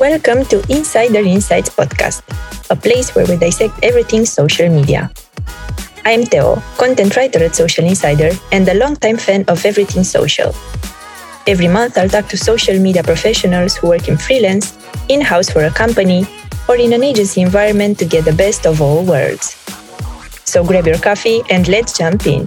Welcome to Insider Insights podcast, a place where we dissect everything social media. I'm Theo, content writer at Social Insider and a longtime fan of everything social. Every month, I'll talk to social media professionals who work in freelance, in-house for a company, or in an agency environment to get the best of all worlds. So grab your coffee and let's jump in.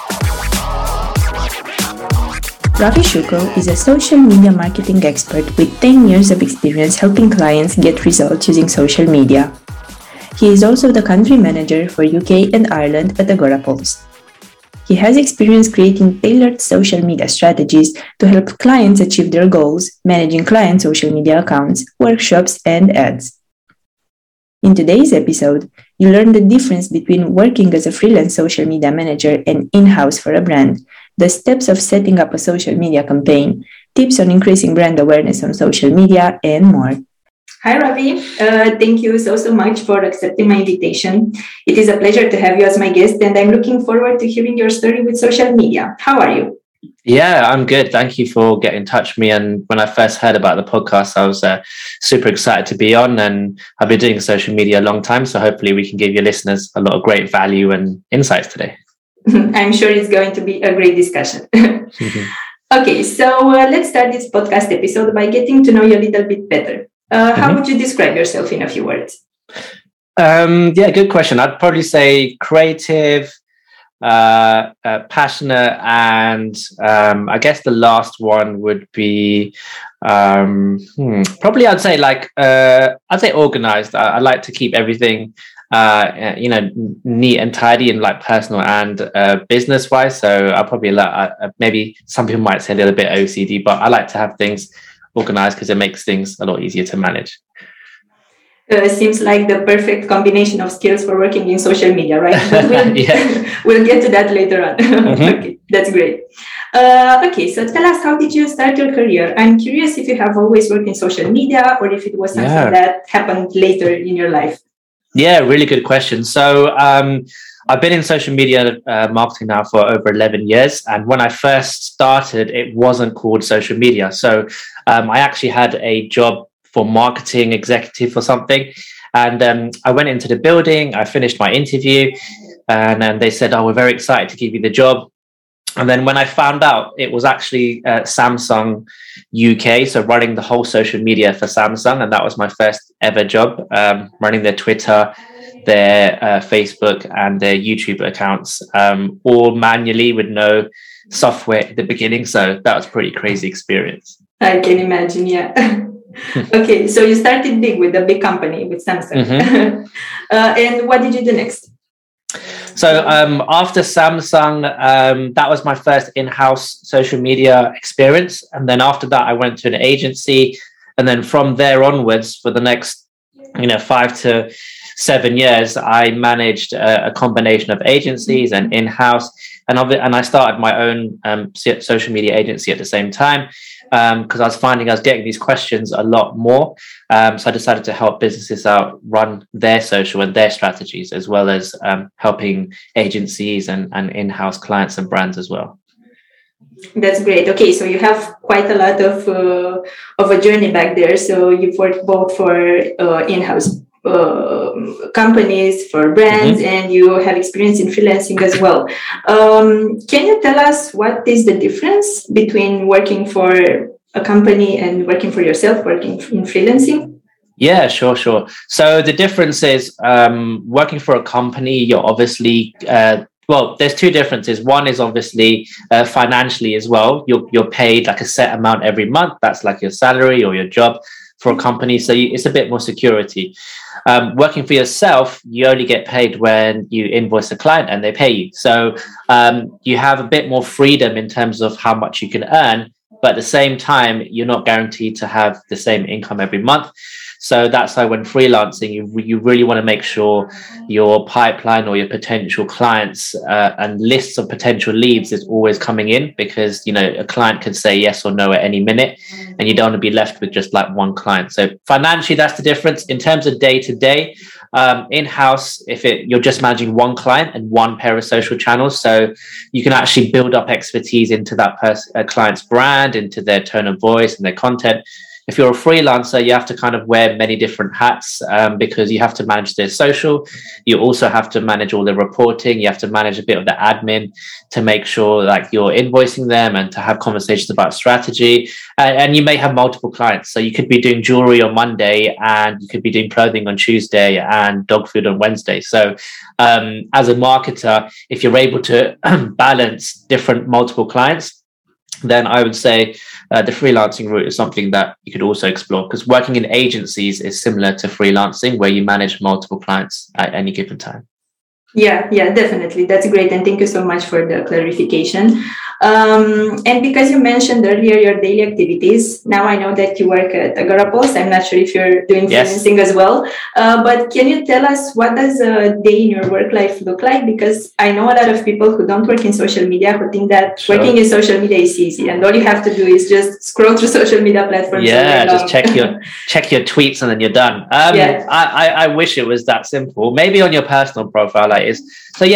Ravi Shukl is a social media marketing expert with 10 years of experience helping clients get results using social media. He is also the country manager for UK and Ireland at Agorapulse. He has experience creating tailored social media strategies to help clients achieve their goals, managing client social media accounts, workshops, and ads. In today's episode, you learn the difference between working as a freelance social media manager and in-house for a brand, the steps of setting up a social media campaign, tips on increasing brand awareness on social media, and more. Hi, Ravi. Thank you so much for accepting my invitation. It is a pleasure to have you as my guest, and I'm looking forward to hearing your story with social media. How are you? Yeah, I'm good. Thank you for getting in touch with me. And when I first heard about the podcast, I was super excited to be on. And I've been doing social media a long time, so hopefully we can give your listeners a lot of great value and insights today. I'm sure it's going to be a great discussion. Okay, so let's start this podcast episode by getting to know you a little bit better. How would you describe yourself in a few words? Yeah, good question. I'd probably say creative, passionate, and I guess the last one would be probably I'd say organized. I like to keep everything neat and tidy and like personal and business wise. So I'll probably maybe some people might say a little bit OCD, but I like to have things organized because it makes things a lot easier to manage. Seems like the perfect combination of skills for working in social media, right? But we'll get to that later on. Okay, that's great. Okay, so tell us, how did you start your career? I'm curious if you have always worked in social media or if it was something that happened later in your life. Yeah, really good question. So I've been in social media marketing now for over 11 years. And when I first started, it wasn't called social media. So I actually had a job for marketing executive or something. And I went into the building, I finished my interview, and then they said, we're very excited to give you the job. And then when I found out it was actually Samsung UK, so running the whole social media for Samsung. And that was my first ever job, running their Twitter, their Facebook and their YouTube accounts, all manually with no software at the beginning. So that was a pretty crazy experience. I can imagine, yeah. Okay, so you started big with a big company, with Samsung. And what did you do next? So after Samsung, that was my first in-house social media experience. And then after that, I went to an agency. And then from there onwards, for the next 5 to 7 years, I managed a combination of agencies and in-house. And I started my own social media agency at the same time because I was finding I was getting these questions a lot more. So I decided to help businesses out run their social and their strategies, as well as helping agencies and in-house clients and brands as well. That's great. Okay, so you have quite a lot of a journey back there. So you've worked both for in-house companies, for brands, and you have experience in freelancing as well. Can you tell us what is the difference between working for a company and working for yourself, working in freelancing? Yeah, sure. So the difference is working for a company, you're obviously there's two differences. One is obviously financially as well. You're paid like a set amount every month. That's like your salary or your job. For a company, so it's a bit more security. Working for yourself, you only get paid when you invoice a client and they pay you. So you have a bit more freedom in terms of how much you can earn, but at the same time, you're not guaranteed to have the same income every month. So that's why when freelancing, you really want to make sure your pipeline or your potential clients and lists of potential leads is always coming in, because, a client can say yes or no at any minute, and you don't want to be left with just like one client. So financially, that's the difference. In terms of day to day, in-house, you're just managing one client and one pair of social channels, so you can actually build up expertise into that client's brand, into their tone of voice and their content. If you're a freelancer, you have to kind of wear many different hats because you have to manage their social. You also have to manage all the reporting. You have to manage a bit of the admin to make sure like you're invoicing them and to have conversations about strategy. And you may have multiple clients. So you could be doing jewelry on Monday and you could be doing clothing on Tuesday and dog food on Wednesday. So as a marketer, if you're able to balance different multiple clients, then I would say the freelancing route is something that you could also explore, because working in agencies is similar to freelancing, where you manage multiple clients at any given time. Yeah, definitely. That's great. And thank you so much for the clarification. And because you mentioned earlier your daily activities, now I know that you work at Agorapulse. I'm not sure if you're doing freelancing as well. But can you tell us, what does a day in your work life look like? Because I know a lot of people who don't work in social media who think that working in social media is easy and all you have to do is just scroll through social media platforms. Yeah, just check your tweets and then you're done. I wish it was that simple. Maybe on your personal profile it is.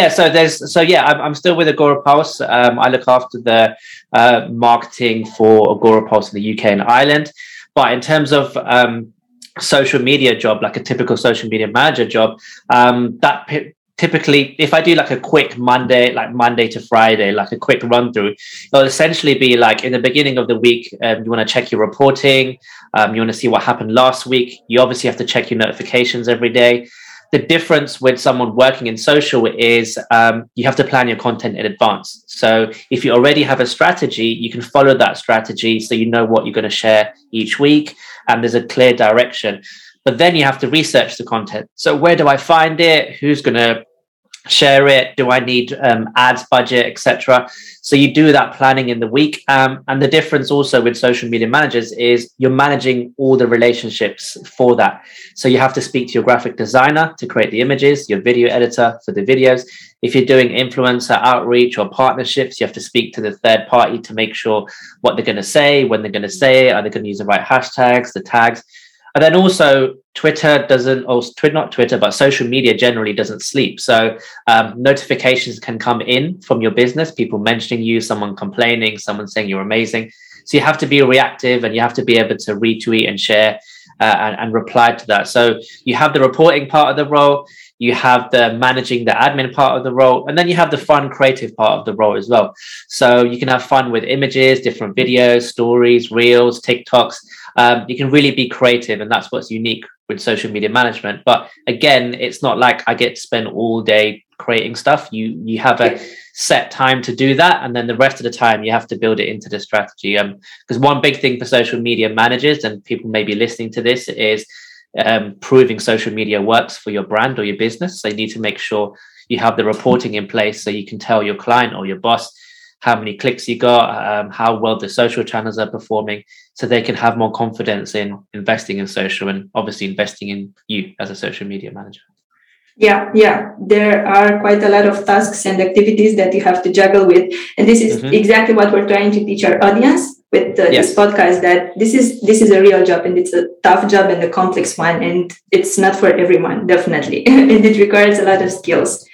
I'm still with Agorapulse. I look after the marketing for Agorapulse in the UK and Ireland. But in terms of social media job, like a typical social media manager job, typically, if I do like a quick Monday to Friday, like a quick run through, it'll essentially be like in the beginning of the week, you want to check your reporting, you want to see what happened last week. You obviously have to check your notifications every day. The difference with someone working in social is you have to plan your content in advance. So if you already have a strategy, you can follow that strategy so you know what you're going to share each week and there's a clear direction. But then you have to research the content. So where do I find it? Who's going to share it? Do I need ads budget, etc.? So you do that planning in the week. And the difference also with social media managers is you're managing all the relationships for that. So you have to speak to your graphic designer to create the images, your video editor for the videos. If you're doing influencer outreach or partnerships, you have to speak to the third party to make sure what they're going to say, when they're going to say it, are they going to use the right hashtags, the tags. And then also not Twitter, but social media generally doesn't sleep. So notifications can come in from your business, people mentioning you, someone complaining, someone saying you're amazing. So you have to be reactive and you have to be able to retweet and share and reply to that. So you have the reporting part of the role, you have the managing the admin part of the role, and then you have the fun creative part of the role as well. So you can have fun with images, different videos, stories, reels, TikToks. You can really be creative, and that's what's unique with social media management. But again, it's not like I get to spend all day creating stuff. You have a set time to do that, and then the rest of the time you have to build it into the strategy. Because one big thing for social media managers, and people may be listening to this, is proving social media works for your brand or your business. So you need to make sure you have the reporting in place so you can tell your client or your boss how many clicks you got, how well the social channels are performing, so they can have more confidence in investing in social and obviously investing in you as a social media manager. Yeah. There are quite a lot of tasks and activities that you have to juggle with. And this is exactly what we're trying to teach our audience with this podcast, that this is a real job and it's a tough job and a complex one. And it's not for everyone, definitely. And it requires a lot of skills.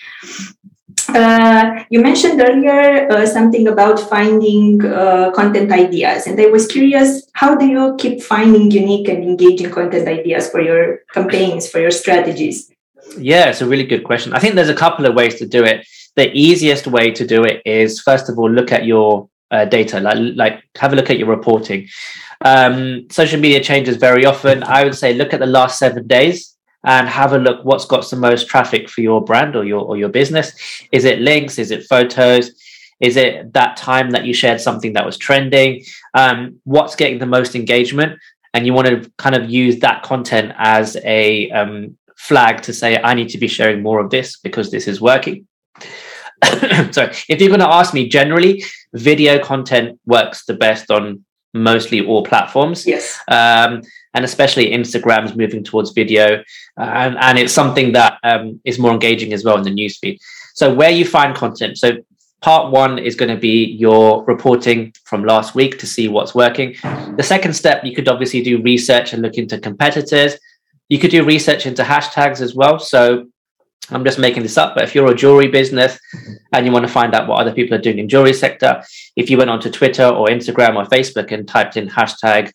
You mentioned earlier something about finding content ideas, and I was curious, how do you keep finding unique and engaging content ideas for your campaigns, for your strategies? Yeah, it's a really good question. I think there's a couple of ways to do it. The easiest way to do it is, first of all, look at your data, like have a look at your reporting. Social media changes very often. I would say look at the last 7 days and have a look what's got the most traffic for your brand or your business. Is it links? Is it photos? Is it that time that you shared something that was trending? What's getting the most engagement? And you want to kind of use that content as a flag to say, I need to be sharing more of this because this is working. So if you're going to ask me, generally, video content works the best on mostly all platforms. Yes. And especially Instagram's moving towards video. And it's something that is more engaging as well in the newsfeed. So where you find content. So part one is going to be your reporting from last week to see what's working. The second step, you could obviously do research and look into competitors. You could do research into hashtags as well. So I'm just making this up, but if you're a jewelry business and you want to find out what other people are doing in jewelry sector, if you went onto Twitter or Instagram or Facebook and typed in hashtag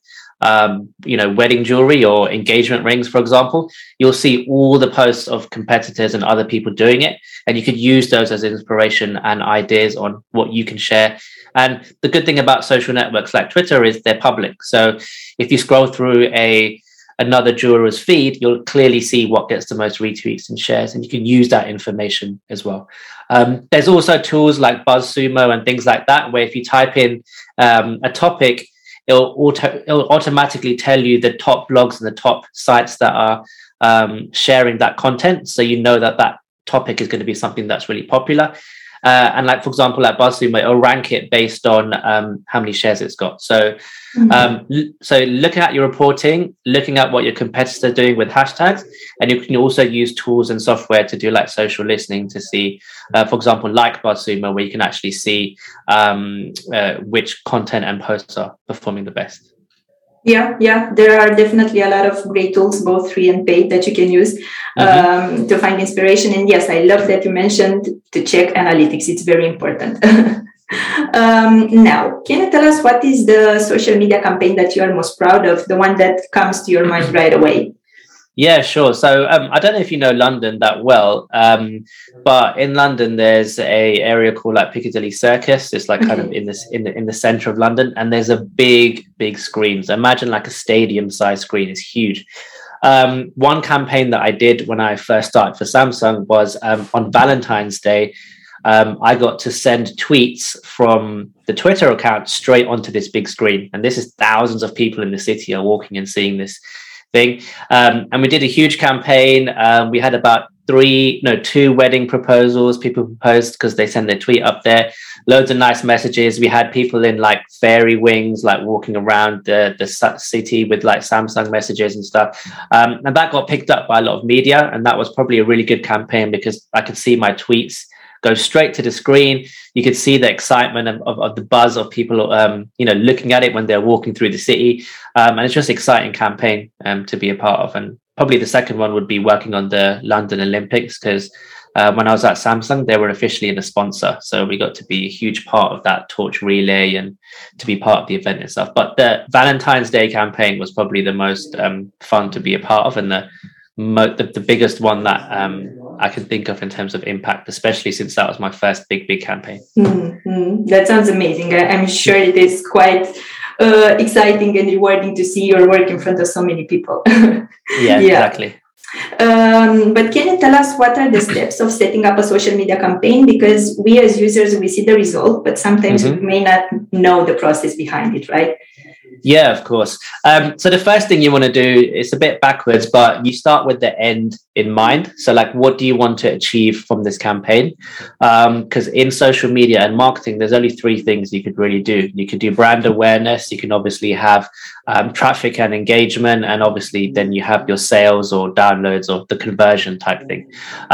wedding jewelry or engagement rings, for example, you'll see all the posts of competitors and other people doing it. And you could use those as inspiration and ideas on what you can share. And the good thing about social networks like Twitter is they're public. So if you scroll through another jeweler's feed, you'll clearly see what gets the most retweets and shares, and you can use that information as well. There's also tools like BuzzSumo and things like that, where if you type in a topic, it'll automatically tell you the top blogs and the top sites that are sharing that content. So you know that topic is going to be something that's really popular. And like, for example, at BuzzSumo, it'll rank it based on how many shares it's got. So, so looking at your reporting, looking at what your competitors are doing with hashtags, and you can also use tools and software to do like social listening to see, for example, like BuzzSumo, where you can actually see which content and posts are performing the best. Yeah, there are definitely a lot of great tools, both free and paid, that you can use to find inspiration. And yes, I love that you mentioned to check analytics. It's very important. Now, can you tell us what is the social media campaign that you are most proud of, the one that comes to your mind right away? Yeah, sure. So I don't know if you know London that well, but in London there's a area called like Piccadilly Circus. It's like kind of in the center of London, and there's a big screen. So imagine like a stadium-sized screen. It's huge. One campaign that I did when I first started for Samsung was on Valentine's Day. I got to send tweets from the Twitter account straight onto this big screen, and this is thousands of people in the city are walking and seeing this thing. And we did a huge campaign. We had about 2 wedding proposals. People proposed because they send their tweet up there. Loads of nice messages. We had people in like fairy wings, like walking around the city with like Samsung messages and stuff. And that got picked up by a lot of media. And that was probably a really good campaign because I could see my tweets go straight to the screen. You could see the excitement of the buzz of people, looking at it when they're walking through the city. And it's just an exciting campaign to be a part of. And probably the second one would be working on the London Olympics, because when I was at Samsung, they were officially a sponsor. So we got to be a huge part of that torch relay and to be part of the event and stuff. But the Valentine's Day campaign was probably the most fun to be a part of, and the biggest one that I can think of in terms of impact, especially since that was my first big campaign. Mm-hmm. That sounds amazing. I'm sure it is quite exciting and rewarding to see your work in front of so many people. Yeah, exactly. But can you tell us what are the steps of setting up a social media campaign? Because we as users, we see the result, but sometimes we may not know the process behind it, right? Yeah, of course. So the first thing you want to do is a bit backwards, but you start with the end in mind. So like, what do you want to achieve from this campaign? Because in social media and marketing, there's only 3 things you could really do. You could do brand awareness. You can obviously have traffic and engagement. And obviously then you have your sales or downloads or the conversion type thing.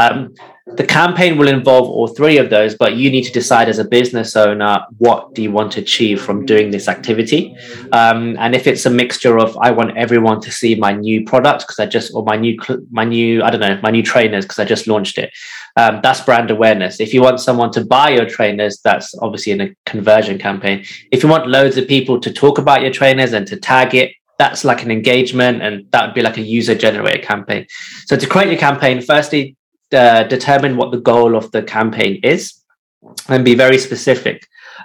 The campaign will involve all 3 of those, but you need to decide as a business owner, what do you want to achieve from doing this activity? And if it's a mixture of, I want everyone to see my new product or my new trainers because I just launched it. That's brand awareness. If you want someone to buy your trainers, that's obviously in a conversion campaign. If you want loads of people to talk about your trainers and to tag it, that's like an engagement, and that would be like a user generated campaign. So to create your campaign, firstly, determine what the goal of the campaign is and be very specific.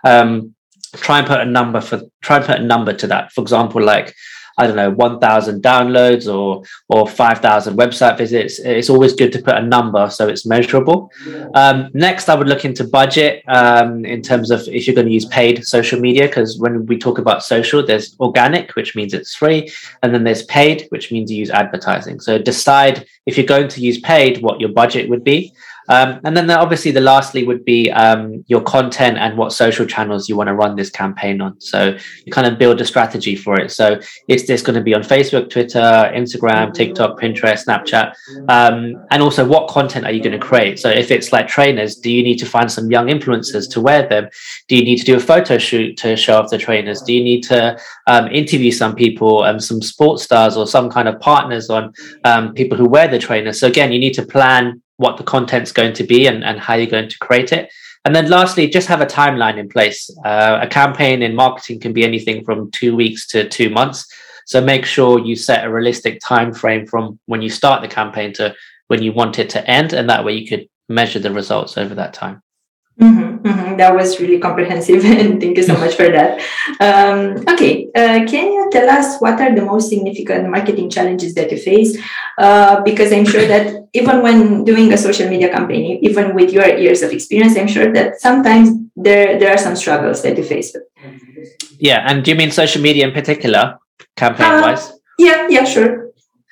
Try and put a number to that. For example, like, I don't know, 1,000 downloads or 5,000 website visits. It's always good to put a number so it's measurable. Next, I would look into budget in terms of if you're going to use paid social media, because when we talk about social, there's organic, which means it's free, and then there's paid, which means you use advertising. So decide if you're going to use paid, what your budget would be. And then obviously lastly would be your content and what social channels you want to run this campaign on. So you kind of build a strategy for it. So is this going to be on Facebook, Twitter, Instagram, TikTok, Pinterest, Snapchat? And also, what content are you going to create? So if it's like trainers, do you need to find some young influencers to wear them? Do you need to do a photo shoot to show off the trainers? Do you need to interview some people, some sports stars or some kind of partners on people who wear the trainers? So again, you need to plan what the content's going to be and how you're going to create it. And then lastly, just have a timeline in place. A campaign in marketing can be anything from 2 weeks to 2 months. So make sure you set a realistic time frame from when you start the campaign to when you want it to end, and that way you could measure the results over that time. That was really comprehensive, and thank you so much for that. Can you tell us what are the most significant marketing challenges that you face? Because I'm sure that even when doing a social media campaign, even with your years of experience, I'm sure that sometimes there are some struggles that you face. Yeah, and do you mean social media in particular, campaign-wise? Yeah, sure.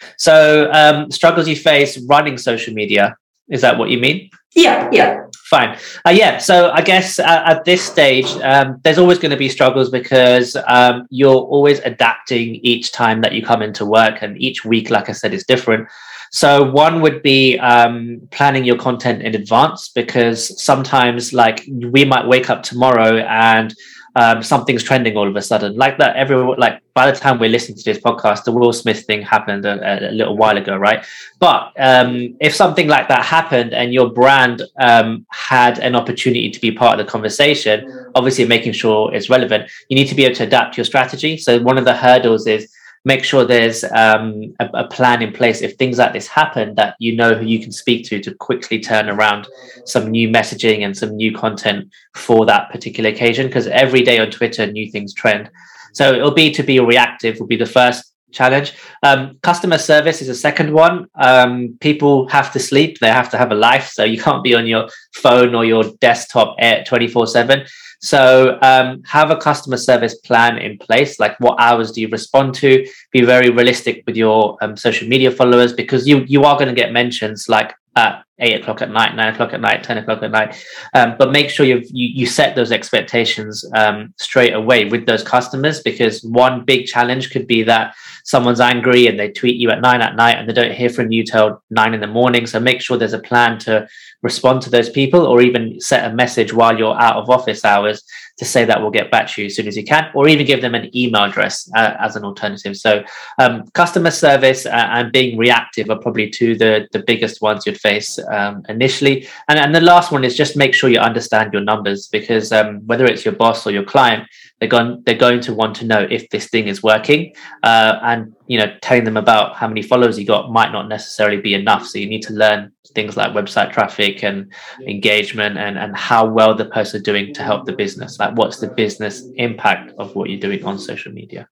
So struggles you face running social media, is that what you mean? Yeah. Fine. So I guess at this stage, there's always going to be struggles because you're always adapting each time that you come into work, and each week, like I said, is different. So one would be planning your content in advance, because sometimes, like, we might wake up tomorrow and something's trending all of a sudden, like that. Everyone, like, by the time we're listening to this podcast, the Will Smith thing happened a little while ago, right? But if something like that happened and your brand had an opportunity to be part of the conversation, obviously making sure it's relevant, you need to be able to adapt your strategy. So one of the hurdles is make sure there's a plan in place if things like this happen, that you know who you can speak to quickly turn around some new messaging and some new content for that particular occasion, because every day on Twitter new things trend. So it'll be to be reactive will be the first challenge. Customer service is a second one. People have to sleep, they have to have a life, so you can't be on your phone or your desktop 24/7. So have a customer service plan in place. Like, what hours do you respond to? Be very realistic with your social media followers, because you are going to get mentions like at 8 o'clock at night, 9 o'clock at night, 10 o'clock at night. But make sure you set those expectations straight away with those customers, because one big challenge could be that someone's angry and they tweet you at 9 at night and they don't hear from you till 9 in the morning. So make sure there's a plan to respond to those people, or even set a message while you're out of office hours to say that we'll get back to you as soon as you can, or even give them an email address as an alternative. So customer service and being reactive are probably two the biggest ones you'd face initially. And the last one is just make sure you understand your numbers, because whether it's your boss or your client, they're going to want to know if this thing is working, and telling them about how many followers you got might not necessarily be enough. So you need to learn things like website traffic and engagement, and how well the person is doing to help the business. Like, what's the business impact of what you're doing on social media?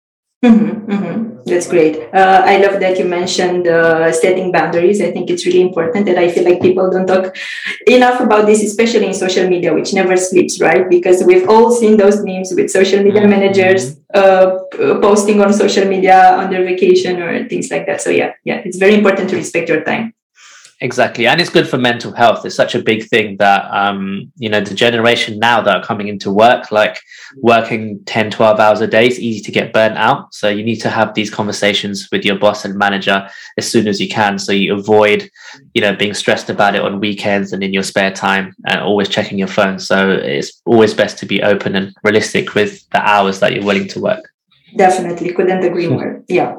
That's great. I love that you mentioned setting boundaries. I think it's really important, and I feel like people don't talk enough about this, especially in social media, which never sleeps, right? Because we've all seen those memes with social media managers posting on social media on their vacation or things like that. So yeah, it's very important to respect your time. Exactly. And it's good for mental health. It's such a big thing that, the generation now that are coming into work, like working 10, 12 hours a day, it's easy to get burnt out. So you need to have these conversations with your boss and manager as soon as you can, so you avoid, being stressed about it on weekends and in your spare time, and always checking your phone. So it's always best to be open and realistic with the hours that you're willing to work. Definitely, couldn't agree more. Yeah.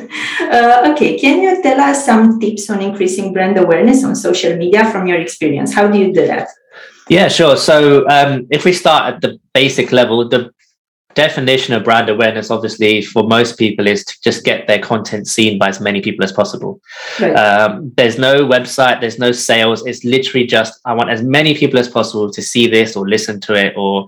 Okay, can you tell us some tips on increasing brand awareness on social media from your experience? How do you do that? Yeah, sure. So if we start at the basic level, the definition of brand awareness, obviously, for most people is to just get their content seen by as many people as possible. Right. There's no website, there's no sales. It's literally just, I want as many people as possible to see this or listen to it, or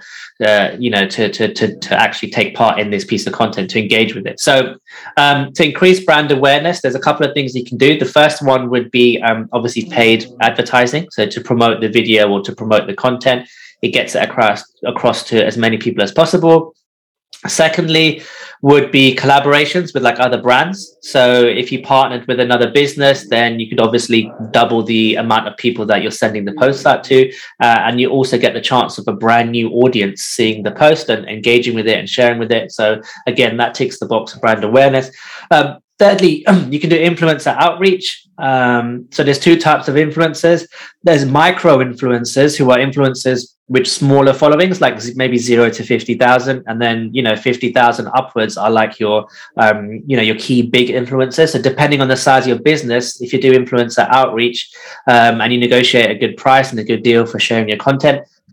to actually take part in this piece of content, to engage with it. So to increase brand awareness, there's a couple of things you can do. The first one would be obviously paid advertising. So to promote the video or to promote the content, it gets it across to as many people as possible. Secondly, would be collaborations with like other brands. So if you partnered with another business, then you could obviously double the amount of people that you're sending the posts out to. And you also get the chance of a brand new audience seeing the post and engaging with it and sharing with it. So again, that ticks the box of brand awareness. Thirdly, you can do influencer outreach. So there's two types of influencers. There's micro influencers, who are influencers with smaller followings, like maybe 0 to 50,000, and then 50,000 upwards are like your your key big influencers. So depending on the size of your business, if you do influencer outreach and you negotiate a good price and a good deal for sharing your content,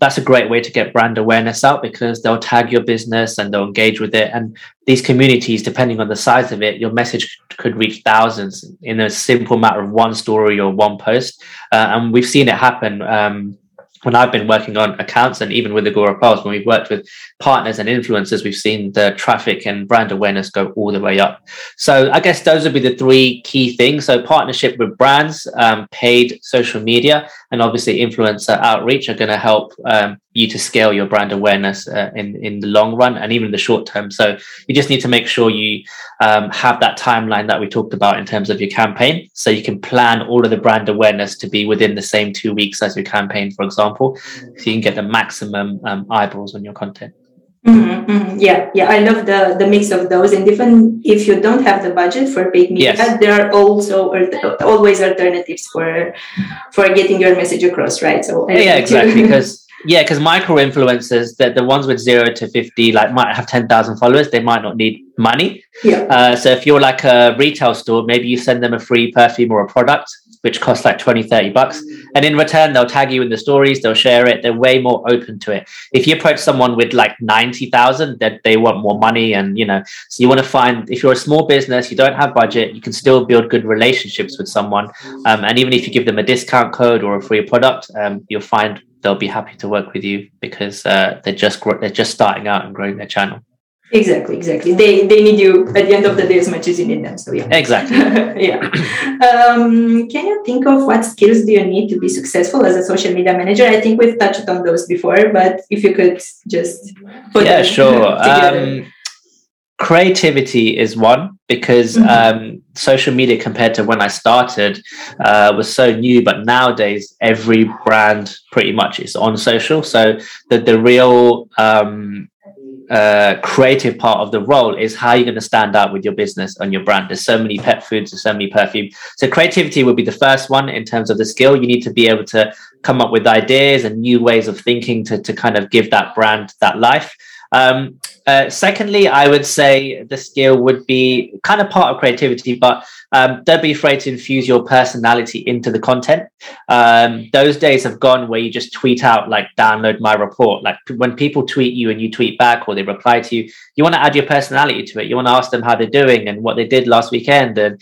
that's a great way to get brand awareness out, because they'll tag your business and they'll engage with it. And these communities, depending on the size of it, your message could reach thousands in a simple matter of one story or one post. And we've seen it happen when I've been working on accounts, and even with Agora Pulse, when we've worked with partners and influencers, we've seen the traffic and brand awareness go all the way up. So I guess those would be the three key things. So partnership with brands, paid social media, and obviously influencer outreach are going to help you to scale your brand awareness in the long run and even the short term. So you just need to make sure you have that timeline that we talked about in terms of your campaign, so you can plan all of the brand awareness to be within the same 2 weeks as your campaign, for example, so you can get the maximum eyeballs on your content. Mm-hmm, mm-hmm. Yeah, I love the mix of those. And even if you don't have the budget for paid media, yes, there are also always alternatives for getting your message across, right? So exactly, because micro influencers, the ones with 0 to 50, like, might have 10,000 followers. They might not need money. Yeah. So if you're like a retail store, maybe you send them a free perfume or a product, which costs like $20-30. And in return, they'll tag you in the stories, they'll share it. They're way more open to it. If you approach someone with like 90,000, that they want more money. And, so you want to find, if you're a small business, you don't have budget, you can still build good relationships with someone. And even if you give them a discount code or a free product, you'll find they'll be happy to work with you, because they're just starting out and growing their channel. Exactly. They need you at the end of the day as much as you need them. So yeah. Exactly. Yeah. Can you think of what skills do you need to be successful as a social media manager? I think we've touched on those before, but if you could just put them together. Creativity is one, because social media, compared to when I started, was so new. But nowadays, every brand pretty much is on social. So the real creative part of the role is how you're going to stand out with your business and your brand. There's so many pet foods, there's so many perfume. So creativity would be the first one in terms of the skill. You need to be able to come up with ideas and new ways of thinking to kind of give that brand that life. Secondly, I would say the skill would be kind of part of creativity, but don't be afraid to infuse your personality into the content. Those days have gone where you just tweet out, like, download my report. Like, when people tweet you and you tweet back or they reply to you, you want to add your personality to it. You want to ask them how they're doing and what they did last weekend, and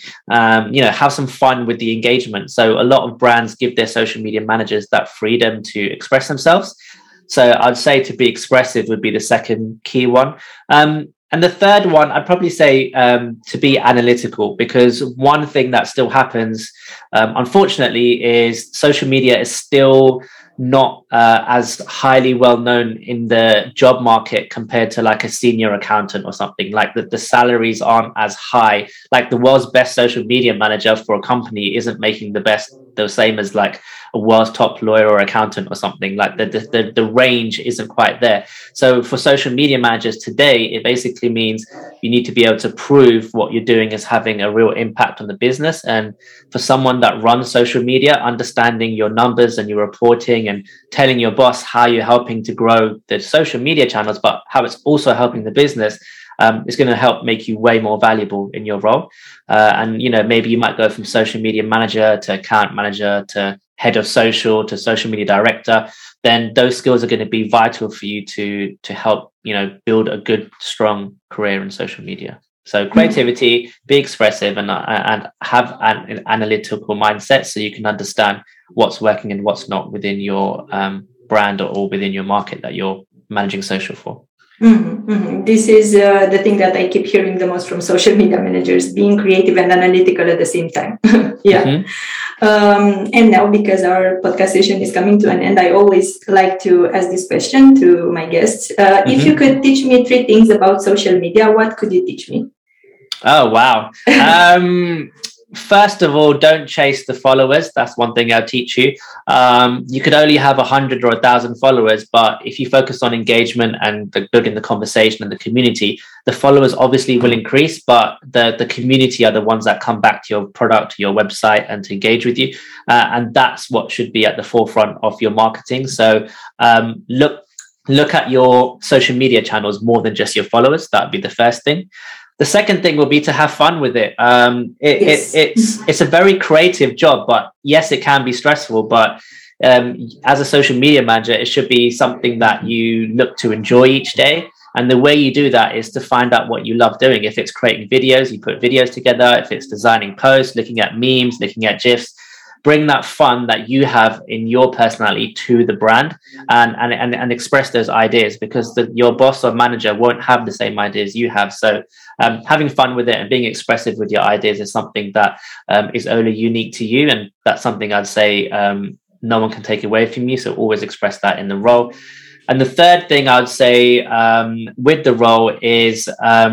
have some fun with the engagement. So a lot of brands give their social media managers that freedom to express themselves. So I'd say to be expressive would be the second key one. And the third one, I'd probably say to be analytical, because one thing that still happens, unfortunately, is social media is still not as highly well known in the job market compared to like a senior accountant or something. Like the salaries aren't as high. Like the world's best social media manager for a company isn't making the same as like a world's top lawyer or accountant or something. Like the range isn't quite there. So for social media managers today, it basically means you need to be able to prove what you're doing is having a real impact on the business. And for someone that runs social media, understanding your numbers and your reporting and telling your boss how you're helping to grow the social media channels, but how it's also helping the business, is going to help make you way more valuable in your role. And maybe you might go from social media manager to account manager to head of social to social media director. Then those skills are going to be vital for you to help build a good, strong career in social media. So creativity, be expressive, and have an analytical mindset, so you can understand what's working and what's not within your brand or within your market that you're managing social for. Mm-hmm, mm-hmm. This is the thing that I keep hearing the most from social media managers: being creative and analytical at the same time. Yeah. Mm-hmm. And now, because our podcast session is coming to an end, I always like to ask this question to my guests. If you could teach me 3 things about social media, what could you teach me? Oh, wow. First of all, don't chase the followers. That's one thing I'll teach you. You could only have 100 or 1,000 followers, but if you focus on engagement and building the conversation and the community, the followers obviously will increase, but the community are the ones that come back to your product, to your website, and to engage with you. And that's what should be at the forefront of your marketing. So look at your social media channels more than just your followers. That would be the first thing. The second thing will be to have fun with it. It's a very creative job, but yes, it can be stressful. But as a social media manager, it should be something that you look to enjoy each day. And the way you do that is to find out what you love doing. If it's creating videos, you put videos together. If it's designing posts, looking at memes, looking at GIFs, bring that fun that you have in your personality to the brand, and express those ideas, because your boss or manager won't have the same ideas you have. So having fun with it and being expressive with your ideas is something that is only unique to you. And that's something I'd say no one can take away from you. So always express that in the role. And the third thing I would say with the role is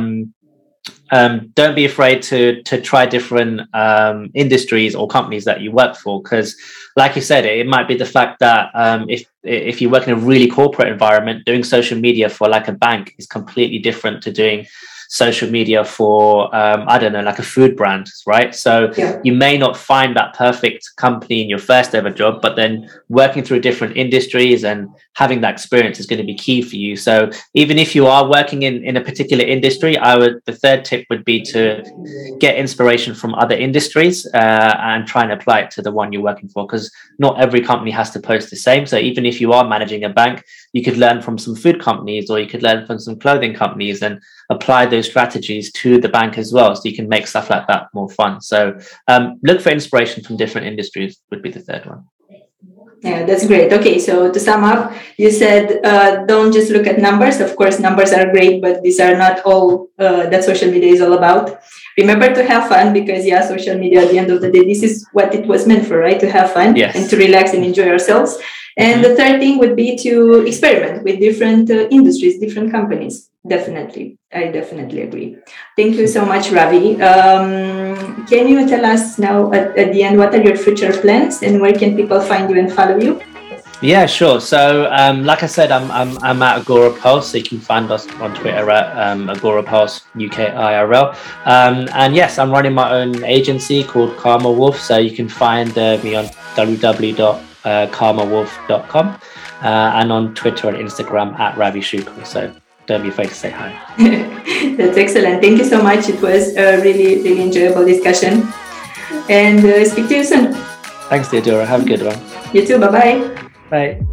don't be afraid to try different industries or companies that you work for, because like you said, it might be the fact that if you work in a really corporate environment, doing social media for like a bank is completely different to doing social media for I don't know, like a food brand, right? So you may not find that perfect company in your first ever job, but then working through different industries and having that experience is going to be key for you. So even if you are working in a particular industry, the third tip would be to get inspiration from other industries and try and apply it to the one you're working for, because not every company has to post the same. So even if you are managing a bank, you could learn from some food companies, or you could learn from some clothing companies and apply those strategies to the bank as well, so you can make stuff like that more fun. So look for inspiration from different industries would be the third one. Yeah, that's great. Okay, so to sum up, you said don't just look at numbers. Of course, numbers are great, but these are not all that social media is all about. Remember to have fun, because social media at the end of the day, this is what it was meant for, right? To have fun and to relax and enjoy ourselves. And the third thing would be to experiment with different industries, different companies. Definitely. I definitely agree. Thank you so much, Ravi. Can you tell us now at the end, what are your future plans and where can people find you and follow you? Yeah, sure. So, like I said, I'm at Agora Pulse, so you can find us on Twitter at Agora Pulse UK IRL. And yes, I'm running my own agency called Karma Wolf, so you can find me on www.karmawolf.com and on Twitter and Instagram at Ravi Shukla. So don't be afraid to say hi. That's excellent. Thank you so much. It was a really, really enjoyable discussion. And speak to you soon. Thanks, Theodora. Have a good one. You too. Bye-bye. Bye.